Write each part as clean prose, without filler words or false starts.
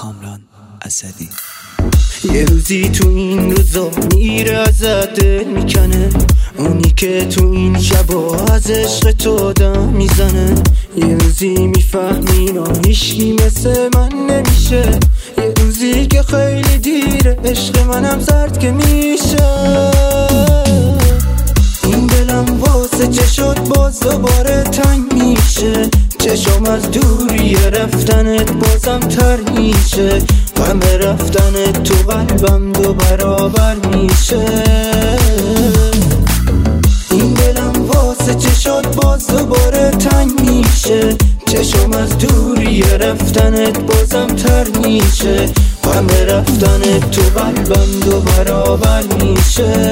کامران اسدی. یه روزی تو این روزا میره ازت دل میکنه، اونی که تو این شبا از عشق تو دم میزنه. یه روزی میفهمی نا هیچکی مثل من نمیشه، یه روزی که خیلی دیره عشق منم زرد که میشه. این دلم واسه چه شد باز دوباره تنگ میشه، چشم از دوری رفتنت بازم تر میشه، غم رفتنت تو قلبم دو برابر میشه. این دلم واسه چه شد باز دوباره تنگ میشه، چشم از دوری رفتنت بازم تر میشه، غم رفتنت تو قلبم دو برابر میشه.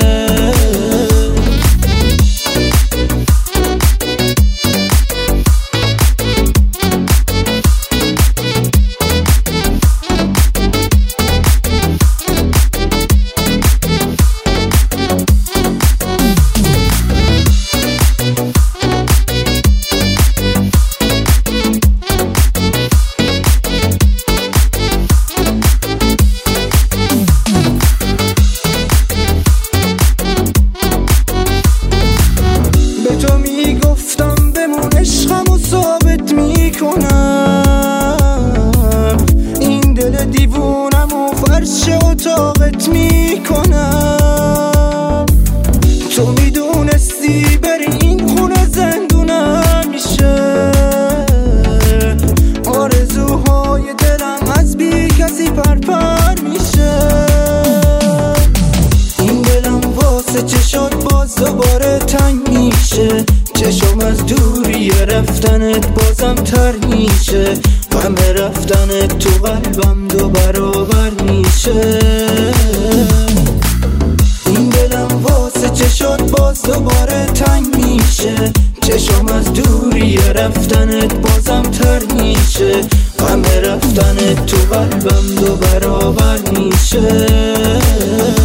این دل دیوونم و فرش اتاقت میکنم، تو میدونستی بری این خونه زندونم میشه. آرزوهای دلم از بی کسی پرپر میشه. این دلم واسه چه شد باز دوباره تنگ میشه، چشم از دوری رفتنت بازم تر میشه، غم رفتنت تو قلبم دو برابر میشه. این دلم واسه چه شد باز دوباره تنگ میشه، چشم از دوری رفتنت بازم تر میشه، غم رفتنت تو قلبم دو برابر میشه.